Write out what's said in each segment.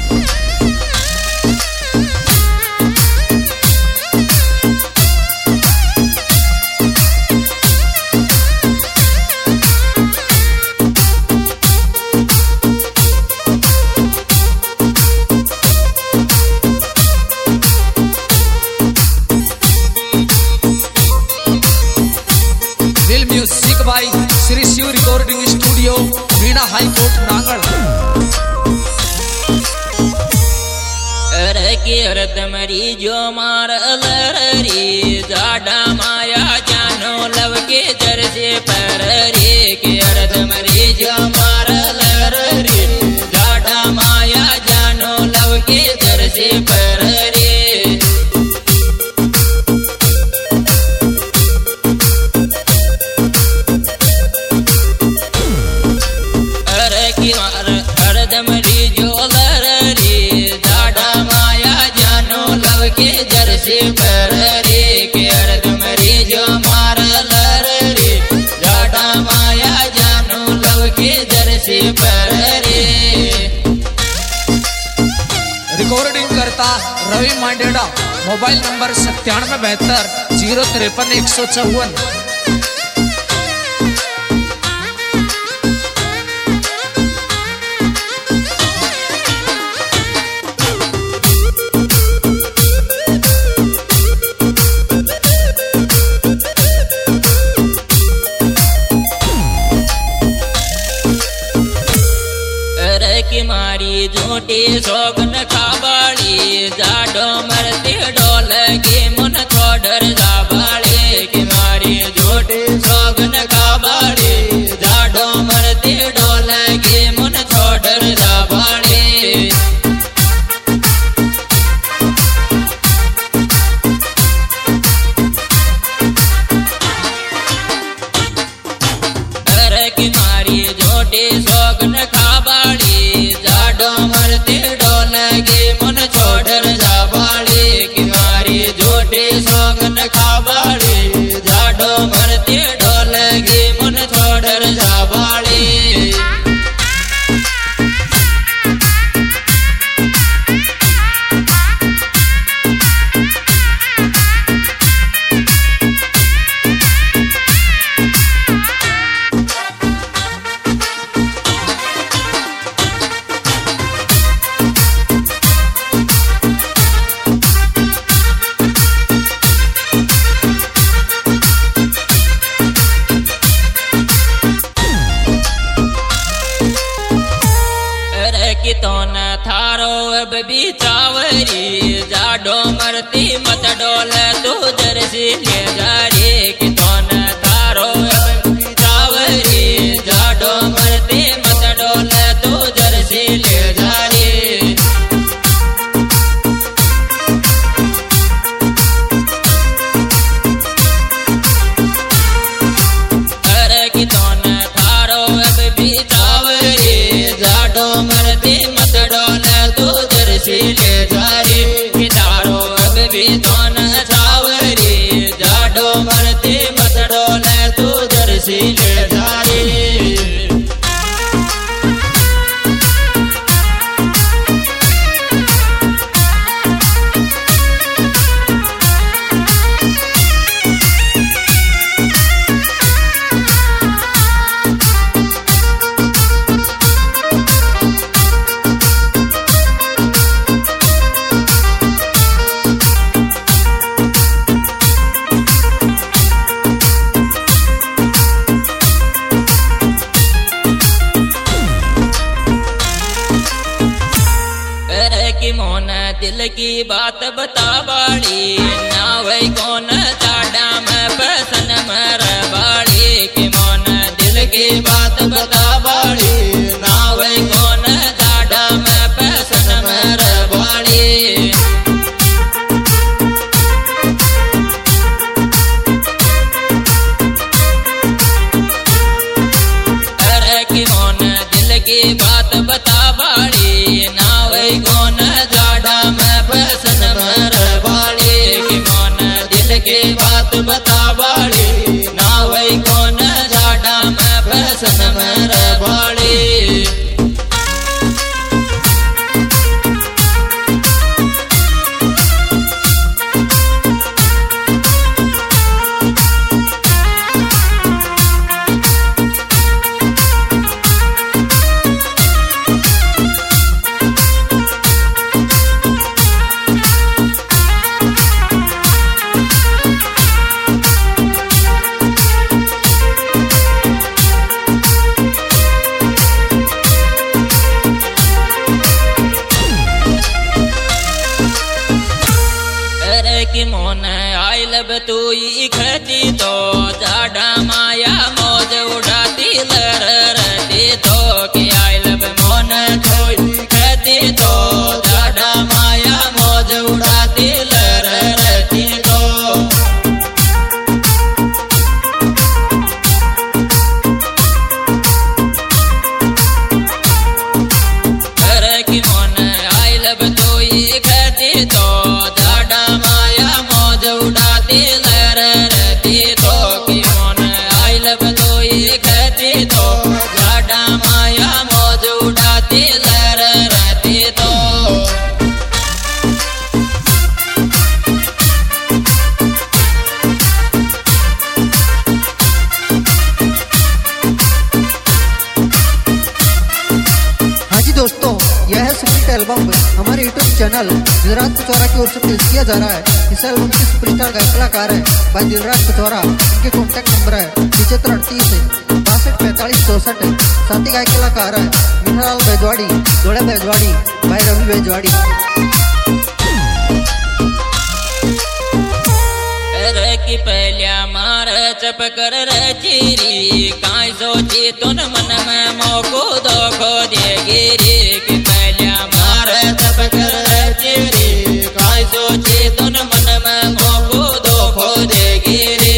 Music by Shri Shiv recording studio Meena high court Nangal. अरे की औरत मरी जो मार लरी जाडा माया जानो लव के जर से पर रे की औरत मरी जो मार लरी जाडा माया जानो लव के जर से पर रे। के जर से पर रे के अर्ध मरी जो मार लर रे जाडा माया जानो लव के जर से पर रे। रिकॉर्डिंग करता रवि मांडेड़ा, मोबाइल नंबर 9772 053 154। की मारी झूठी सोगन खाबाड़ी जाडो मरते डोल के मन छोड़र जाबाड़ी की मारी झूठी सोगन खाबाड़ी जाडो मरते डोल के मन छोड़र जाबाड़ी। अरे की मारी झूठी सोगन खाबाड़ी जाडो मरते डोल के मन छोड़र जाबाड़ी की मारी झूठी सोगन खाबाड़ी जाडो मरते डोल के मन छोड़र जाबाड़ी। की तो न थारो अब भी चावरी जाडो मरती मत डोल तू जर से ले जा रे की तो न थारो अब भी चावरी जाडो मरती मत डोल तू जर से ले जा रे। अरे की तो न थारो अब भी चावरी जाडो मरते मत डोल तू जर से ले जा रे की तारो अब भी दोन चावरी जाडो मरते मत डोल तू जर से ले जा रे। की मोन दिल की बात बता बाड़ी ना वही कौन जाडा में पसन मर बाड़ी की मोन दिल की बात बता बाड़ी ना वही कौन जाडा में पसन मर बाड़ी। अरे की मोन दिल की बात बता बाड़ी ना वही कौन जाडा में पसन मर बाड़ी की मोन दिल की बात बता बाड़ी ना वही कौन जाडा में पसन मर बाड़ी। लब तू ही खती तो जाडा माया मौज उड़ाती लरती तो कि आई लब मोन थोई खती तो जाडा माया मौज उड़ाती लरती तो की मोन आई लब तू ही खती तो जाडा माया मौज उड़ाती लरती तो कि मोन आई लब तू ही खती तो जाडा माया मौज उड़ाती लरती तो हाँ जी दोस्तों, यह है सुपरहिट एल्बम हमारे यूट्यूब चैनल दिलराज पिछोरा की ओर से पेश किया जा रहा है। इस एल्बम के सुपरस्टार गायक कलाकार है भाई दिलराज पिछोरा। इनके कॉन्टैक्ट नंबर है 7538 6245 64 है। साथ ही गायक कलाकार है मीनालाल बैजवाड़ी, जोड़ा बैजवाड़ी, भाई रवि बैजवाड़ी। की पहलिया मार चपकर रचीरी काई सोची तुन मन में मोको धोखो दे गिरी कि पहलिया मार चपकर रचीरी काई सोची तुन मन में मोको धोखो दे गिरी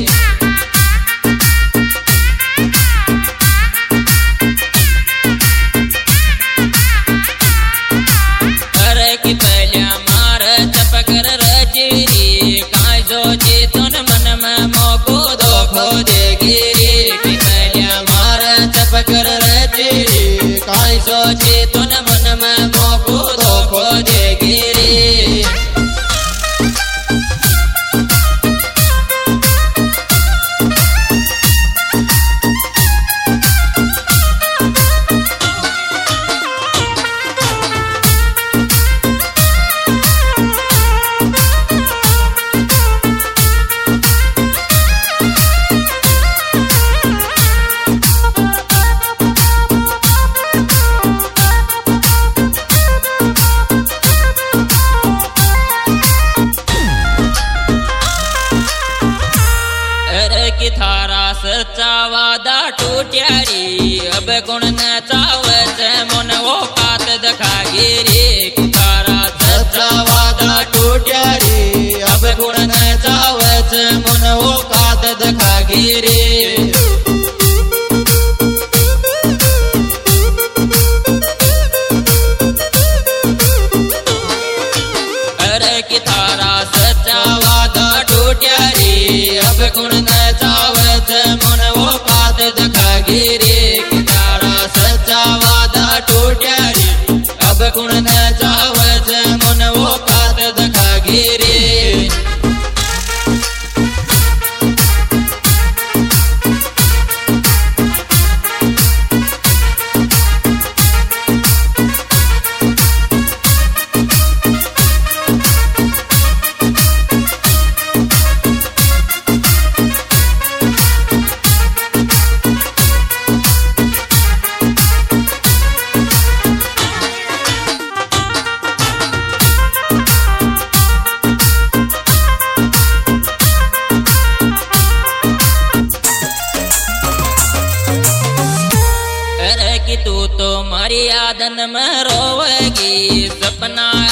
की पहलिया मार चपकर रचीरी काई सोची तुन मन में मोको धोखो दे गिरी कि पहलिया मार चपकर रचीरी काई सोची तुन मन में मोको धोखो दे गिरी कि थारा सच्चा वादा टूट्यारी अब गुण न चावच मन वो कात दखा गिरी कि थारा सच्चा वादा टूट्यारी अब गुण न चावच मन वो कात दखा गिरी कि थारा सच्चा वादा टूट्यारी अब गुण न चावच मन वो कात दखा गिरी कि थारा सच्चा वादा टूट्यारी अब गुण न चावच मन वो कात दखा गिरी कि तू तो मारी यादन में रोवेगी सपना